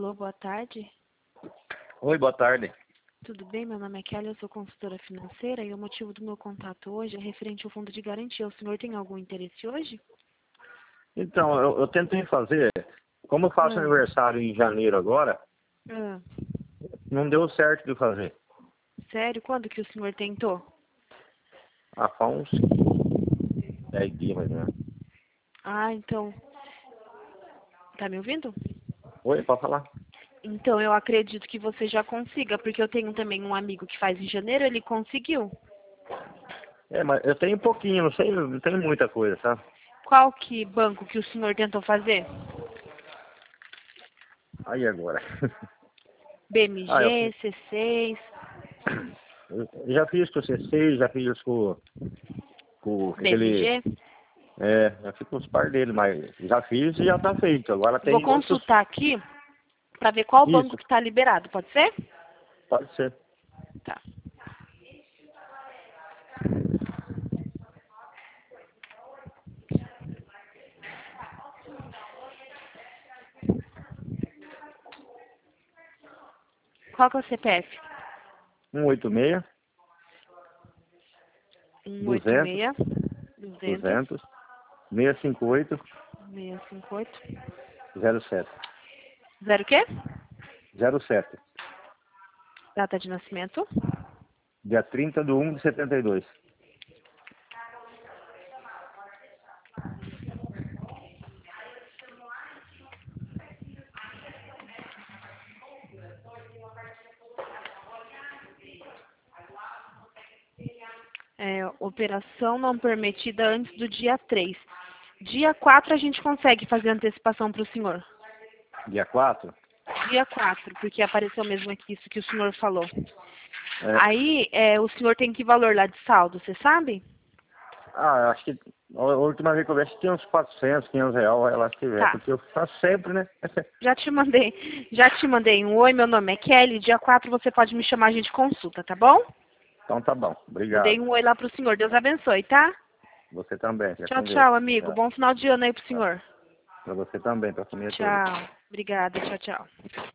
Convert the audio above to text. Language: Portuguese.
Alô, boa tarde. Oi, boa tarde. Tudo bem? Meu nome é Kelly, eu sou consultora financeira e o motivo do meu contato hoje é referente ao fundo de garantia. O senhor tem algum interesse hoje? Então, eu tentei fazer, como eu faço Ah, aniversário em janeiro agora, ah, não deu certo de fazer. sério? Quando que o senhor tentou? Há uns 10 dias mais ou menos. Ah, então... Tá me ouvindo? Oi, pode falar? Então, eu acredito que você já consiga, porque eu tenho também um amigo que faz em janeiro, ele conseguiu. É, mas eu tenho um pouquinho, não sei, não tenho muita coisa, sabe? Qual que banco que o senhor tentou fazer? Aí agora. Ah, BMG, C6, eu já fiz com o C6, já fiz com aquele... BMG? Já fiz com os par dele, mas já fiz e já tá feito. Agora Vou tem outros... consultar aqui para ver qual banco Isso, que está liberado, pode ser? pode ser. Tá. Qual que é o CPF? 186, 200, 186 200 200, 658, 658 07. 0 o quê? 07. Data de nascimento. Dia 30/1/72. Operação não permitida antes do dia 3. Dia 4 a gente consegue fazer antecipação para o senhor. Dia 4? Dia 4, porque apareceu mesmo aqui isso que o senhor falou. É, Aí, o senhor tem que valor lá de saldo, você sabe? eu acho que a última vez que eu vi, acho que tinha uns 400, 500 reais, ela tiver, Tá. porque eu faço sempre, né? Já te mandei um oi, meu nome é Kelly. Dia 4 você pode me chamar, a gente consulta, tá bom? Então tá bom, Mandei obrigado. um oi lá pro senhor. Deus abençoe, tá? Você também, fica Tchau, com Deus. tchau, amigo. Tchau. Bom final de ano aí pro senhor. Pra você também, pra família toda. Tchau. Obrigada. Tchau, tchau.